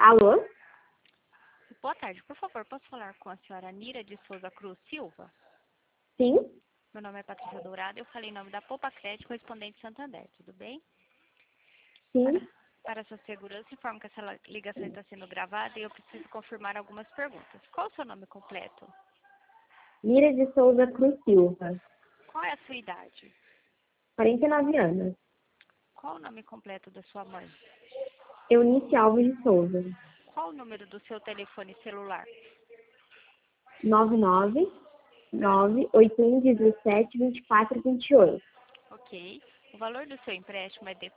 Alô? Boa tarde, por favor, posso falar com a senhora Nira de Souza Cruz Silva? Sim? Meu nome é Patrícia Dourado, eu falei em nome da Poupa Crédito, correspondente Santander, tudo bem? Sim? Para sua segurança, informo que essa ligação está sendo gravada e eu preciso confirmar algumas perguntas. Qual o seu nome completo? Mira de Souza Cruz Silva. Qual é a sua idade? 49 anos. Qual o nome completo da sua mãe? Eunice Alves de Souza. Qual o número do seu telefone celular? 999-8117-2428. Ok. O valor do seu empréstimo é de R$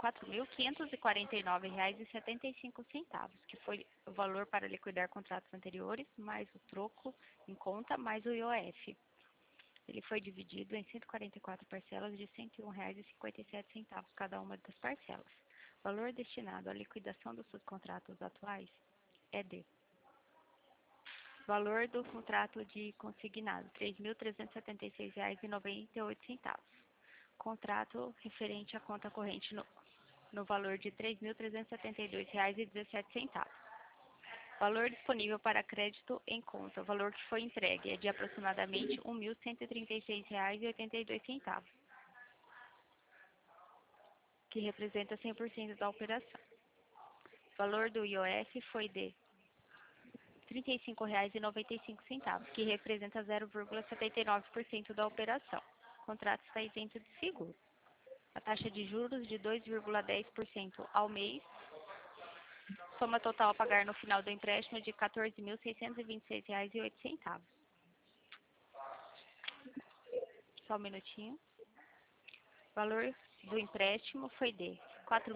4.549,75, que foi o valor para liquidar contratos anteriores, mais o troco em conta, mais o IOF. Ele foi dividido em 144 parcelas de R$ 101,57 cada uma das parcelas. O valor destinado à liquidação dos seus contratos atuais é de valor do contrato de consignado, R$ 3.376,98. Contrato referente à conta corrente no valor de R$ 3.372,17. Valor disponível para crédito em conta. O valor que foi entregue é de aproximadamente R$ 1.136,82, que representa 100% da operação. O valor do IOF foi de R$ 35,95, que representa 0,79% da operação. O contrato está isento de seguro. A taxa de juros de 2,10% ao mês. Soma total a pagar no final do empréstimo de R$ 14.626,08. Só um minutinho. O valor do empréstimo foi de R$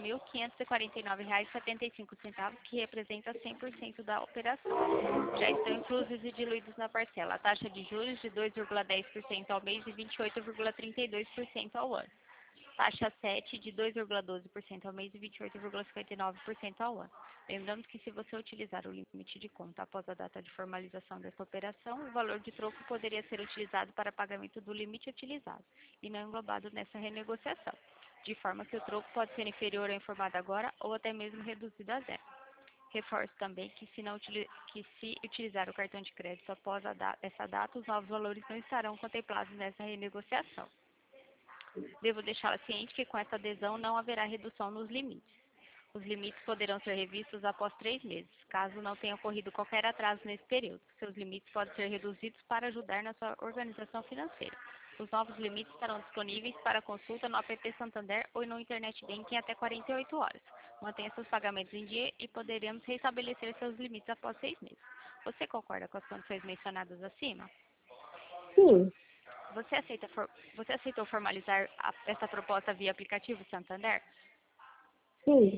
4.549,75, que representa 100% da operação. Já estão inclusos e diluídos na parcela. A taxa de juros de 2,10% ao mês e 28,32% ao ano. Taxa 7 de 2,12% ao mês e 28,59% ao ano. Lembrando que se você utilizar o limite de conta após a data de formalização desta operação, o valor de troco poderia ser utilizado para pagamento do limite utilizado e não englobado nessa renegociação, de forma que o troco pode ser inferior ao informado agora ou até mesmo reduzido a zero. Reforço também que se utilizar o cartão de crédito após essa data, os novos valores não estarão contemplados nessa renegociação. Devo deixá-la ciente que com essa adesão não haverá redução nos limites. Os limites poderão ser revistos após 3 meses, caso não tenha ocorrido qualquer atraso nesse período. Seus limites podem ser reduzidos para ajudar na sua organização financeira. Os novos limites estarão disponíveis para consulta no app Santander ou no Internet Banking até 48 horas. Mantenha seus pagamentos em dia e poderemos restabelecer seus limites após 6 meses. Você concorda com as condições mencionadas acima? Sim. Você aceitou formalizar essa proposta via aplicativo Santander? Sim.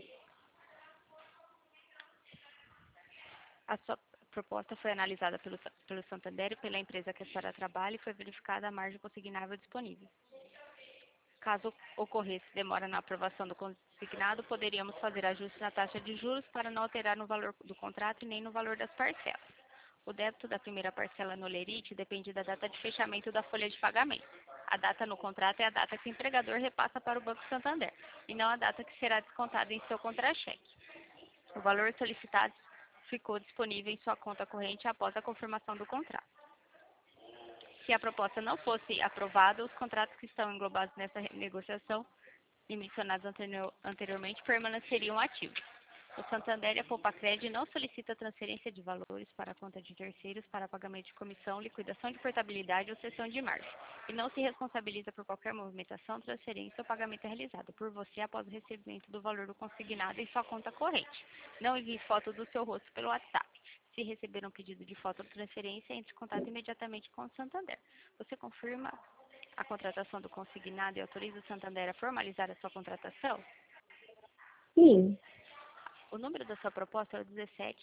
A sua proposta foi analisada pelo Santander e pela empresa que a senhora trabalha e foi verificada a margem consignável disponível. Caso ocorresse demora na aprovação do consignado, poderíamos fazer ajustes na taxa de juros para não alterar no valor do contrato e nem no valor das parcelas. O débito da primeira parcela no lerite depende da data de fechamento da folha de pagamento. A data no contrato é a data que o empregador repassa para o Banco Santander, e não a data que será descontada em seu contra-cheque. O valor solicitado ficou disponível em sua conta corrente após a confirmação do contrato. Se a proposta não fosse aprovada, os contratos que estão englobados nessa negociação e mencionados anteriormente permaneceriam ativos. O Santander e a Poupa Crédito não solicita transferência de valores para a conta de terceiros para pagamento de comissão, liquidação de portabilidade ou cessão de margem, e não se responsabiliza por qualquer movimentação, transferência ou pagamento realizado por você após o recebimento do valor do consignado em sua conta corrente. Não envie foto do seu rosto pelo WhatsApp. Se receber um pedido de foto de transferência, entre em contato imediatamente com o Santander. Você confirma a contratação do consignado e autoriza o Santander a formalizar a sua contratação? Sim. O número da sua proposta é o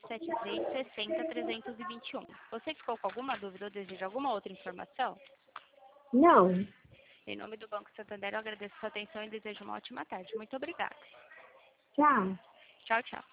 177360-321. Você ficou com alguma dúvida ou deseja alguma outra informação? Não. Em nome do Banco Santander, eu agradeço a sua atenção e desejo uma ótima tarde. Muito obrigada. Tchau. Tchau, tchau.